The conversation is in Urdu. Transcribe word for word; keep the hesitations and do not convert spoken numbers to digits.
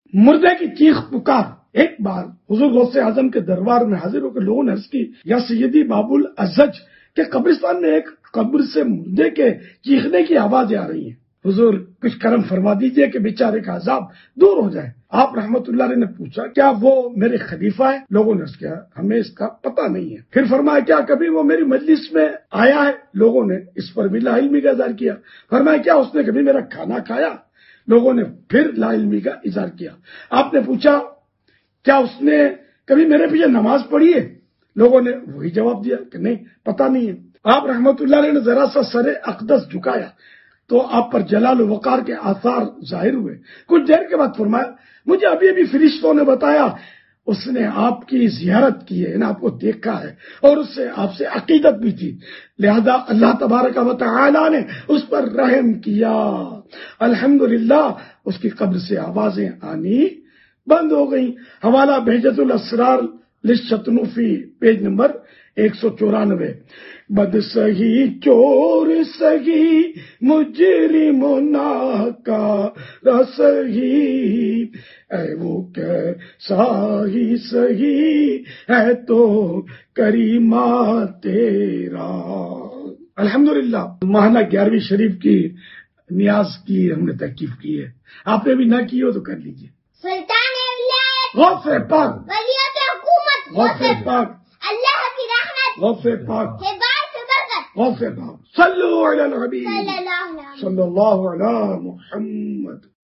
مردے کی چیخ پکار۔ ایک بار حضور غوث اعظم کے دربار میں حاضر ہو کر لوگوں نے عرض کی، یا سیدی باب الازج کہ قبرستان میں ایک قبر سے مردے کے چیخنے کی آوازیں آ رہی ہیں، حضور کچھ کرم فرما دیجئے کہ بیچارے کا عذاب دور ہو جائے۔ آپ رحمت اللہ علیہ نے پوچھا، کیا وہ میرے خلیفہ ہے؟ لوگوں نے عرض کیا، ہمیں اس کا پتہ نہیں ہے۔ پھر فرمایا، کیا کبھی وہ میری مجلس میں آیا ہے؟ لوگوں نے اس پر بھی لا علمی کا اظہار کیا۔ فرمایا، کیا اس نے کبھی میرا کھانا کھایا؟ لوگوں نے پھر لا علمی کا اظہار کیا۔ آپ نے پوچھا، کیا اس نے کبھی میرے پیچھے نماز پڑھی ہے؟ لوگوں نے وہی جواب دیا کہ نہیں، پتہ نہیں ہے۔ آپ رحمت اللہ علیہ نے ذرا سا سر اقدس جھکایا تو آپ پر جلال و وقار کے آثار ظاہر ہوئے۔ کچھ دیر کے بعد فرمایا، مجھے ابھی ابھی فرشتوں نے بتایا اس نے آپ کی زیارت کی ہے، آپ کو دیکھا ہے اور اس سے آپ سے عقیدت بھی تھی، لہذا اللہ تبارک و تعالی نے اس پر رحم کیا۔ الحمدللہ اس کی قبر سے آوازیں آنی بند ہو گئیں۔ حوالہ بہجت الاسرار للشطنوفی، پیج نمبر ایک سو چورانوے۔ بد سہی چور سہی مجرم ناکار سہی، اے وہ کیسا ہی سہی ہے تو کریمہ تیرا۔ الحمدللہ ماہانہ گیارہویں شریف کی نیاز کی ہم نے تحقیق کی ہے، آپ نے بھی نہ کی ہو تو کر لیجئے۔ سلطان ولایت، غوث پاک، ولیعت حکومت، غوث پاک، اللہ کی رحمت، غوث پاک، ہدایت سے برکت، غوث پاک۔ صلو علی الحبیب صلی اللہ علیہ وسلم۔ صلی اللہ علی محمد۔